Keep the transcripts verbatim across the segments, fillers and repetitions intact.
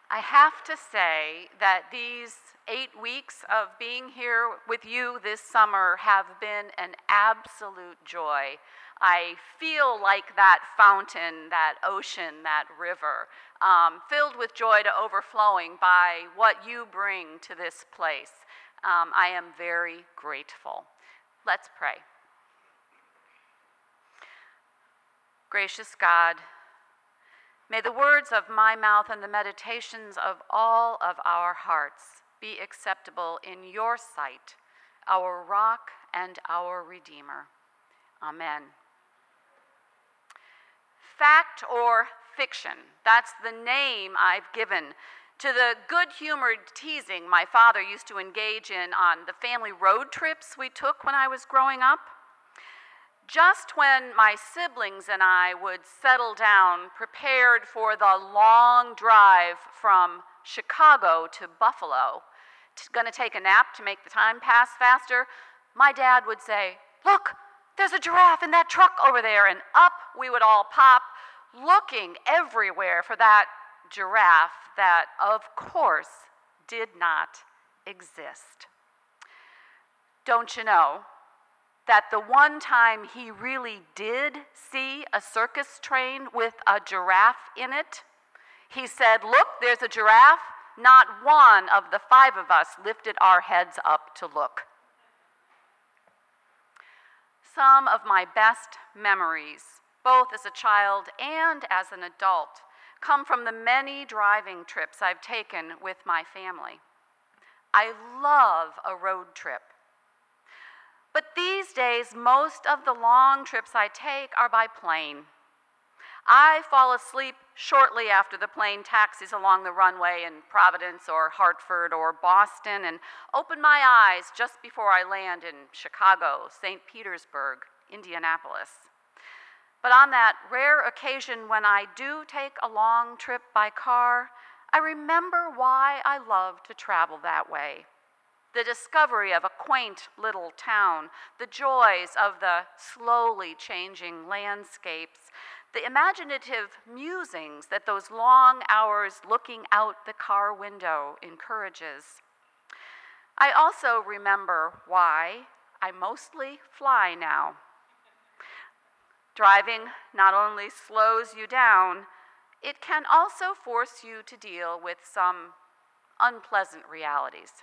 I have to say that these eight weeks of being here with you this summer have been an absolute joy. I feel like that fountain, that ocean, that river, um, filled with joy to overflowing by what you bring to this place. Um, I am very grateful. Let's pray. Gracious God, may the words of my mouth and the meditations of all of our hearts be acceptable in your sight, our rock and our Redeemer. Amen. Fact or fiction, that's the name I've given to the good-humored teasing my father used to engage in on the family road trips we took when I was growing up. Just when my siblings and I would settle down, prepared for the long drive from Chicago to Buffalo, going to take a nap to make the time pass faster, my dad would say, "Look, there's a giraffe in that truck over there," and up we would all pop, looking everywhere for that giraffe that, of course, did not exist. Don't you know that the one time he really did see a circus train with a giraffe in it, he said, "Look, there's a giraffe." Not one of the five of us lifted our heads up to look. Some of my best memories, both as a child and as an adult, come from the many driving trips I've taken with my family. I love a road trip. But these days, most of the long trips I take are by plane. I fall asleep shortly after the plane taxis along the runway in Providence or Hartford or Boston and open my eyes just before I land in Chicago, Saint Petersburg, Indianapolis. But on that rare occasion when I do take a long trip by car, I remember why I love to travel that way. The discovery of a quaint little town, the joys of the slowly changing landscapes, the imaginative musings that those long hours looking out the car window encourages. I also remember why I mostly fly now. Driving not only slows you down, it can also force you to deal with some unpleasant realities.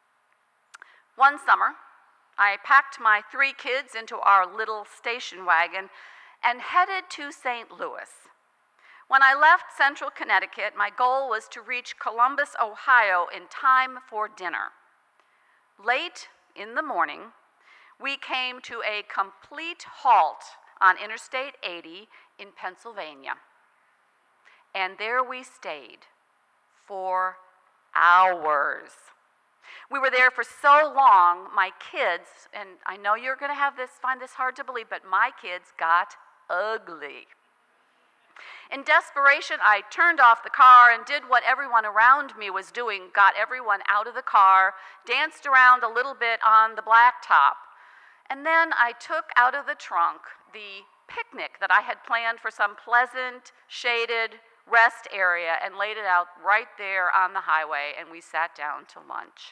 One summer, I packed my three kids into our little station wagon and headed to Saint Louis. When I left central Connecticut, my goal was to reach Columbus, Ohio in time for dinner. Late in the morning, we came to a complete halt on Interstate eighty in Pennsylvania. And there we stayed for hours. We were there for so long, my kids, and I know you're going to have this, find this hard to believe, but my kids got ugly. In desperation, I turned off the car and did what everyone around me was doing, got everyone out of the car, danced around a little bit on the blacktop, and then I took out of the trunk the picnic that I had planned for some pleasant, shaded rest area and laid it out right there on the highway, and we sat down to lunch.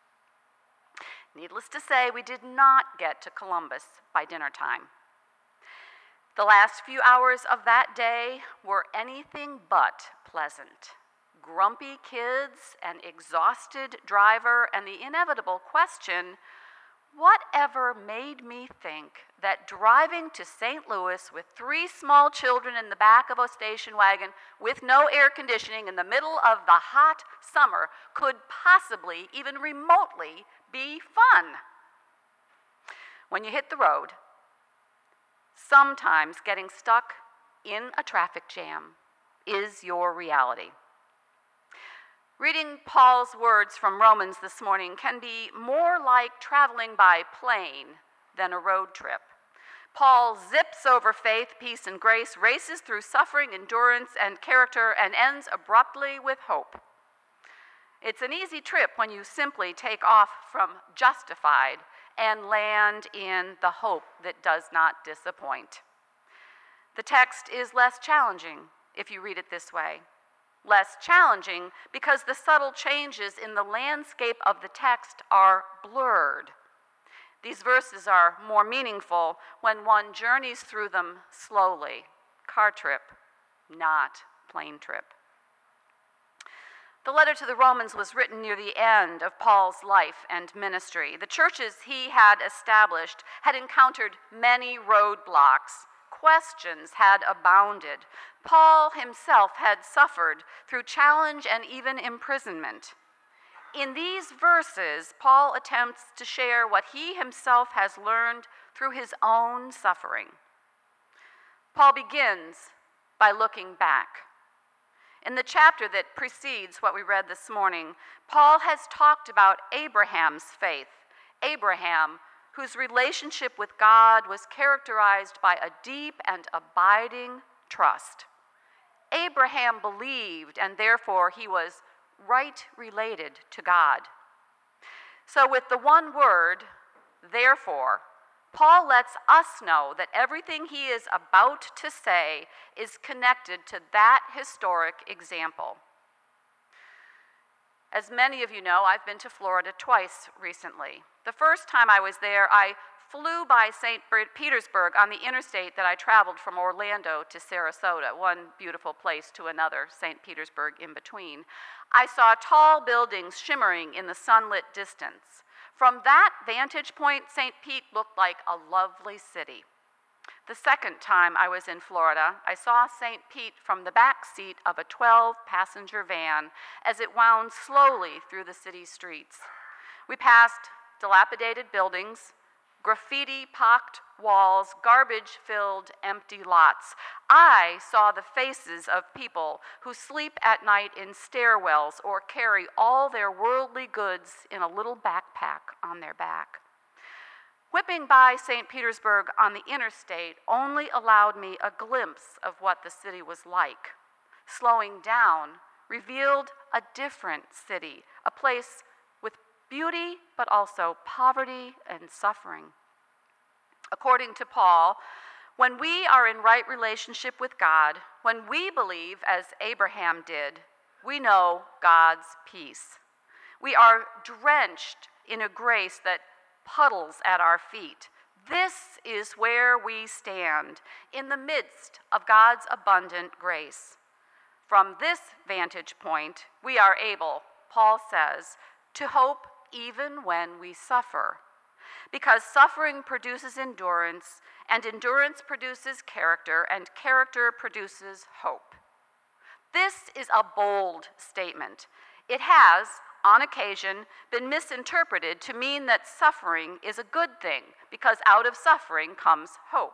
Needless to say, we did not get to Columbus by dinner time. The last few hours of that day were anything but pleasant. Grumpy kids, an exhausted driver, and the inevitable question, whatever made me think that driving to Saint Louis with three small children in the back of a station wagon with no air conditioning in the middle of the hot summer could possibly, even remotely, be fun? When you hit the road, sometimes getting stuck in a traffic jam is your reality. Reading Paul's words from Romans this morning can be more like traveling by plane than a road trip. Paul zips over faith, peace, and grace, races through suffering, endurance, and character, and ends abruptly with hope. It's an easy trip when you simply take off from justified and land in the hope that does not disappoint. The text is less challenging if you read it this way. less challenging because the subtle changes in the landscape of the text are blurred. These verses are more meaningful when one journeys through them slowly. Car trip, not plane trip. The letter to the Romans was written near the end of Paul's life and ministry. The churches he had established had encountered many roadblocks. Questions had abounded. Paul himself had suffered through challenge and even imprisonment. In these verses, Paul attempts to share what he himself has learned through his own suffering. Paul begins by looking back. In the chapter that precedes what we read this morning, Paul has talked about Abraham's faith, Abraham, whose relationship with God was characterized by a deep and abiding trust. Abraham believed, and therefore he was right related to God. So with the one word, therefore, Paul lets us know that everything he is about to say is connected to that historic example. As many of you know, I've been to Florida twice recently. The first time I was there, I flew by Saint Petersburg on the interstate that I traveled from Orlando to Sarasota, one beautiful place to another, Saint Petersburg in between. I saw tall buildings shimmering in the sunlit distance. From that vantage point, Saint Pete looked like a lovely city. The second time I was in Florida, I saw Saint Pete from the back seat of a twelve-passenger van as it wound slowly through the city streets. We passed dilapidated buildings, graffiti-pocked walls, garbage-filled empty lots. I saw the faces of people who sleep at night in stairwells or carry all their worldly goods in a little backpack on their back. Whipping by Saint Petersburg on the interstate only allowed me a glimpse of what the city was like. Slowing down revealed a different city, a place with beauty but also poverty and suffering. According to Paul, when we are in right relationship with God, when we believe as Abraham did, we know God's peace. We are drenched in a grace that puddles at our feet. This is where we stand, in the midst of God's abundant grace. From this vantage point, we are able, Paul says, to hope even when we suffer. Because suffering produces endurance, and endurance produces character, and character produces hope. This is a bold statement. It has, on occasion, been misinterpreted to mean that suffering is a good thing, because out of suffering comes hope.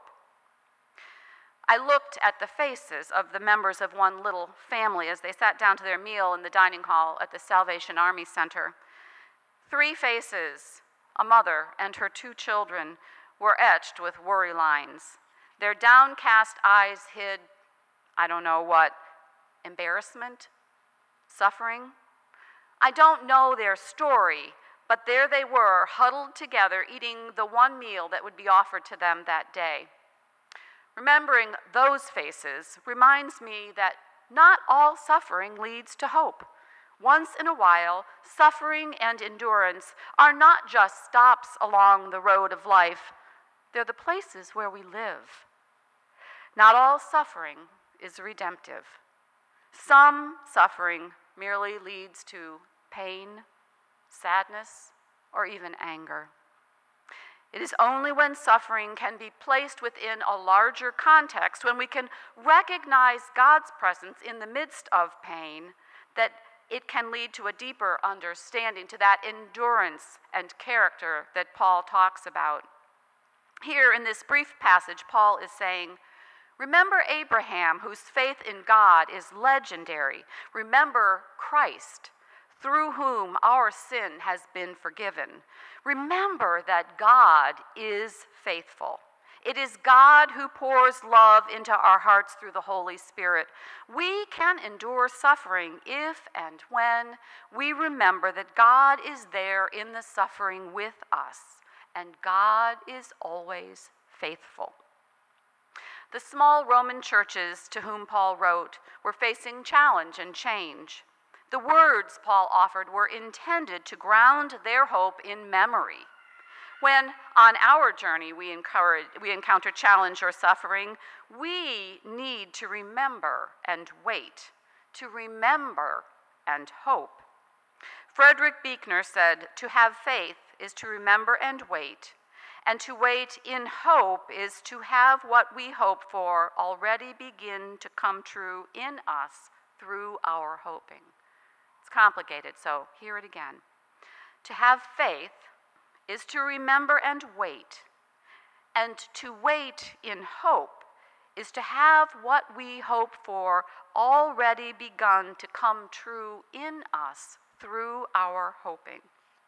I looked at the faces of the members of one little family as they sat down to their meal in the dining hall at the Salvation Army Center. Three faces, a mother and her two children, were etched with worry lines. Their downcast eyes hid, I don't know what, embarrassment, suffering. I don't know their story, but there they were, huddled together, eating the one meal that would be offered to them that day. Remembering those faces reminds me that not all suffering leads to hope. Once in a while, suffering and endurance are not just stops along the road of life, they're the places where we live. Not all suffering is redemptive. Some suffering merely leads to pain, sadness, or even anger. It is only when suffering can be placed within a larger context, when we can recognize God's presence in the midst of pain, that it can lead to a deeper understanding, to that endurance and character that Paul talks about. Here in this brief passage, Paul is saying, remember Abraham, whose faith in God is legendary. Remember Christ, through whom our sin has been forgiven. Remember that God is faithful. It is God who pours love into our hearts through the Holy Spirit. We can endure suffering if and when we remember that God is there in the suffering with us, and God is always faithful. The small Roman churches to whom Paul wrote were facing challenge and change. The words Paul offered were intended to ground their hope in memory. When on our journey we, encourage, we encounter challenge or suffering, we need to remember and wait, to remember and hope. Frederick Buechner said, "To have faith is to remember and wait, and to wait in hope is to have what we hope for already begin to come true in us through our hoping." It's complicated, so hear it again. To have faith is to remember and wait, and to wait in hope is to have what we hope for already begun to come true in us through our hoping.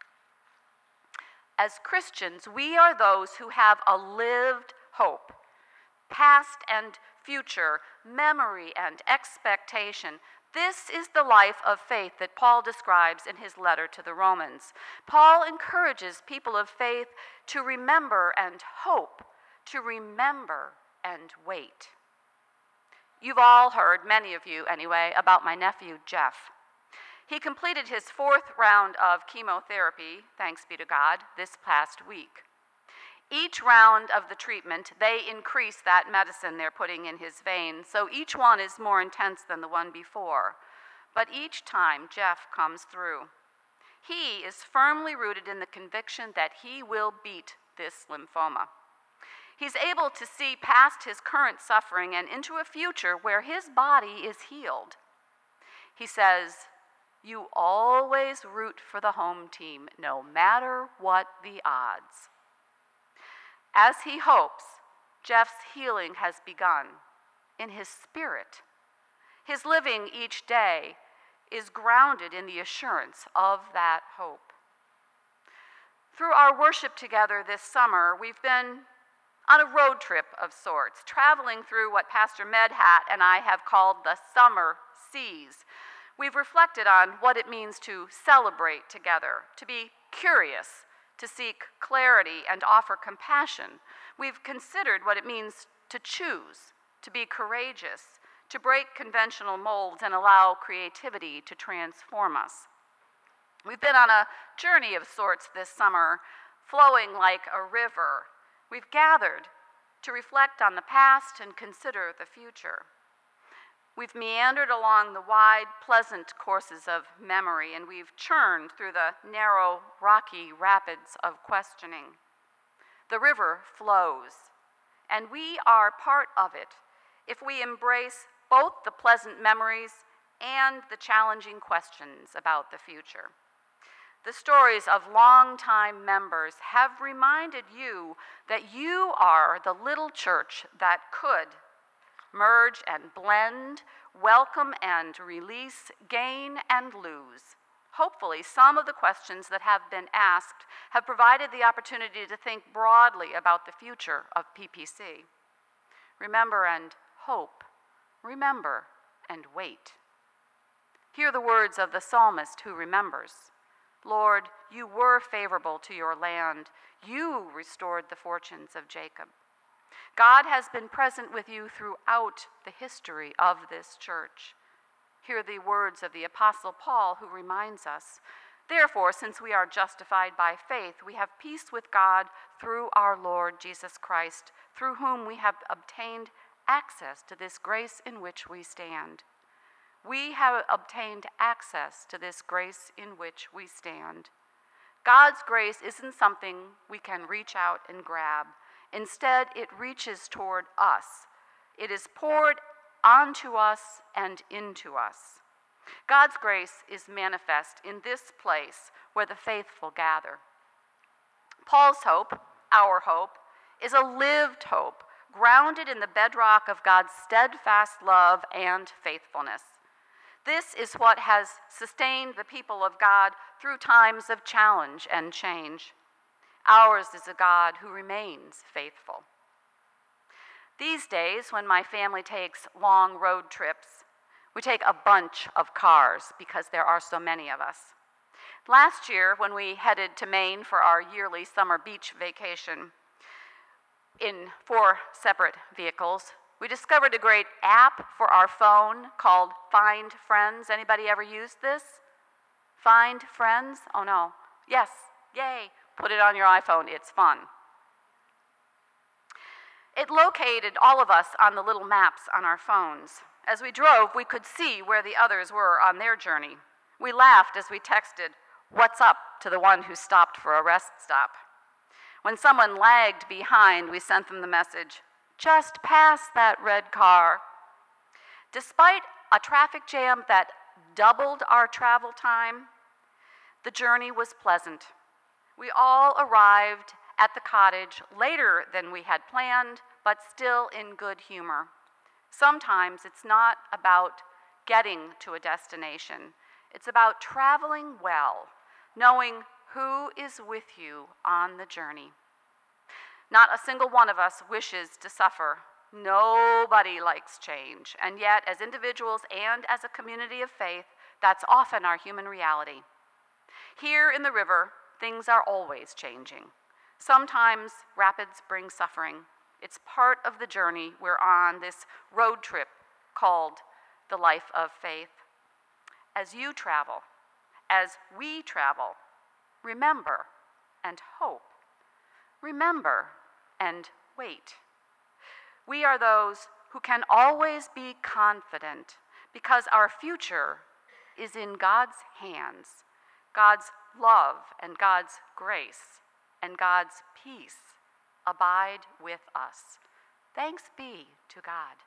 As Christians, we are those who have a lived hope, past and future, memory and expectation. This is the life of faith that Paul describes in his letter to the Romans. Paul encourages people of faith to remember and hope, to remember and wait. You've all heard, many of you anyway, about my nephew, Jeff. He completed his fourth round of chemotherapy, thanks be to God, this past week. Each round of the treatment, they increase that medicine they're putting in his veins, so each one is more intense than the one before. But each time, Jeff comes through. He is firmly rooted in the conviction that he will beat this lymphoma. He's able to see past his current suffering and into a future where his body is healed. He says, "You always root for the home team, no matter what the odds." As he hopes, Jeff's healing has begun in his spirit. His living each day is grounded in the assurance of that hope. Through our worship together this summer, we've been on a road trip of sorts, traveling through what Pastor Medhat and I have called the summer seas. We've reflected on what it means to celebrate together, to be curious, to seek clarity and offer compassion. We've considered what it means to choose, to be courageous, to break conventional molds and allow creativity to transform us. We've been on a journey of sorts this summer, flowing like a river. We've gathered to reflect on the past and consider the future. We've meandered along the wide, pleasant courses of memory, and we've churned through the narrow, rocky rapids of questioning. The river flows, and we are part of it if we embrace both the pleasant memories and the challenging questions about the future. The stories of longtime members have reminded you that you are the little church that could merge and blend, welcome and release, gain and lose. Hopefully, some of the questions that have been asked have provided the opportunity to think broadly about the future of P P C. Remember and hope. Remember and wait. Hear the words of the psalmist who remembers. "Lord, you were favorable to your land. You restored the fortunes of Jacob." God has been present with you throughout the history of this church. Hear the words of the Apostle Paul, who reminds us, "Therefore, since we are justified by faith, we have peace with God through our Lord Jesus Christ, through whom we have obtained access to this grace in which we stand." We have obtained access to this grace in which we stand. God's grace isn't something we can reach out and grab. Instead, it reaches toward us. It is poured onto us and into us. God's grace is manifest in this place where the faithful gather. Paul's hope, our hope, is a lived hope, grounded in the bedrock of God's steadfast love and faithfulness. This is what has sustained the people of God through times of challenge and change. Ours is a God who remains faithful. These days, when my family takes long road trips, we take a bunch of cars because there are so many of us. Last year, when we headed to Maine for our yearly summer beach vacation in four separate vehicles, We discovered a great app for our phone called Find Friends. Anybody ever used this? Find Friends? Oh no. Yes, yay. Put it on your iPhone, it's fun. It located all of us on the little maps on our phones. As we drove, we could see where the others were on their journey. We laughed as we texted, "What's up?" to the one who stopped for a rest stop. When someone lagged behind, we sent them the message, "Just past that red car." Despite a traffic jam that doubled our travel time, the journey was pleasant. We all arrived at the cottage later than we had planned, but still in good humor. Sometimes it's not about getting to a destination. It's about traveling well, knowing who is with you on the journey. Not a single one of us wishes to suffer. Nobody likes change. And yet, as individuals and as a community of faith, that's often our human reality. Here in the river, things are always changing. Sometimes rapids bring suffering. It's part of the journey we're on, this road trip called the life of faith. As you travel, as we travel, remember and hope. Remember and wait. We are those who can always be confident because our future is in God's hands. God's love and God's grace and God's peace abide with us. Thanks be to God.